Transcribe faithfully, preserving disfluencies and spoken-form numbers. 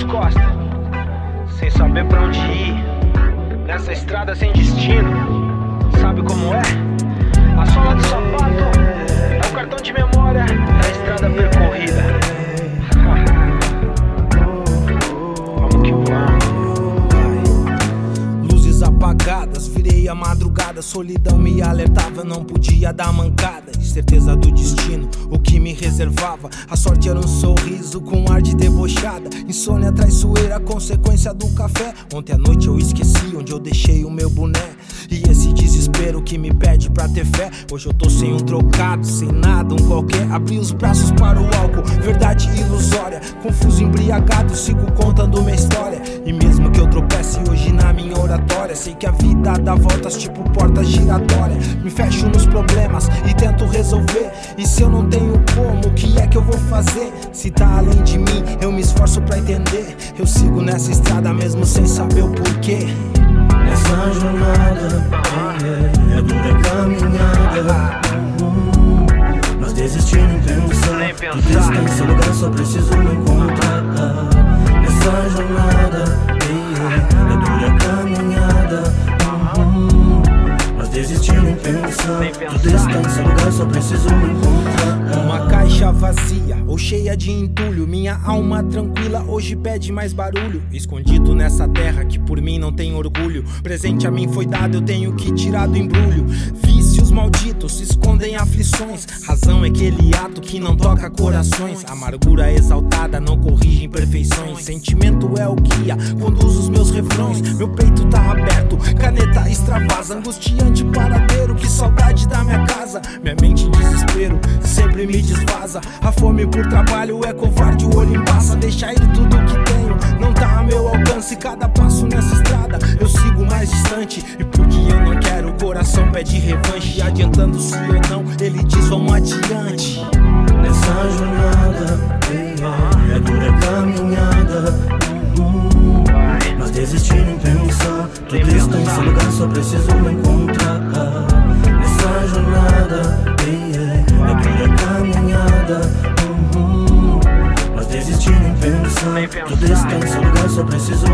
costas, sem saber pra onde ir, nessa estrada sem destino. Sabe como é? A sola do sapato é o cartão de memória da estrada percorrida. Vamos que vamos. Luzes apagadas, virei a madrugada, solidão me alertava, eu não podia dar mancada. Incerteza do destino, o que me reservava. A sorte era um sorriso com ar de debochada. Insônia traiçoeira, consequência do café. Ontem à noite eu esqueci onde eu deixei o meu boné. E esse desespero que me pede pra ter fé. Hoje eu tô sem um trocado, sem nada, um qualquer. Abri os braços para o álcool, verdade ilusória. Confuso, embriagado, sigo contando minha história. E mesmo que eu tropece hoje na minha oratória, sei que a vida dá voltas tipo porta giratória. Me fecho nos problemas e tento resolver. E se eu não tenho como, o que é que eu vou fazer? Se tá além de mim, eu me esforço pra entender. Eu sigo nessa estrada mesmo sem saber o porquê. Nessa jornada, é, é dura caminhada. uhum. Mas desistir nem pensar, Nem pensar. tudo está em seu lugar, só preciso me encontrar. Nessa jornada, é, é dura caminhada. uhum. Mas desistir nem pensar, Nem tudo pensar. está em seu lugar, só preciso me encontrar. Uma caixa vazia ou cheia de entulho, minha alma tranquila hoje pede mais barulho. Escondido nessa terra que por mim não tem orgulho, presente a mim foi dado, eu tenho que tirar do embrulho. Vícios malditos escondem aflições, razão é aquele ato que não toca corações. Amargura exaltada não corrige imperfeições, sentimento é o guia, conduz os meus refrões. Meu peito tá aberto, caneta extravasa, angustiante paradeiro, que saudade da minha casa. Minha mente em desespero sempre me desvaza. A fome por trabalho é covarde, o olho embaça. Deixa ir tudo que tenho, não tá a meu alcance. Cada passo nessa estrada eu sigo mais distante. E porque eu não quero, o coração pede revanche. E adiantando sim ou não, ele diz vamos adiante. Nessa jornada, é, é dura caminhada. uhum. Mas desistir nem pensar, tudo está em seu lugar, só preciso me encontrar. Nessa jornada, é, é dura caminhada. uhum. Mas desistir nem pensar, tudo está em seu lugar, só preciso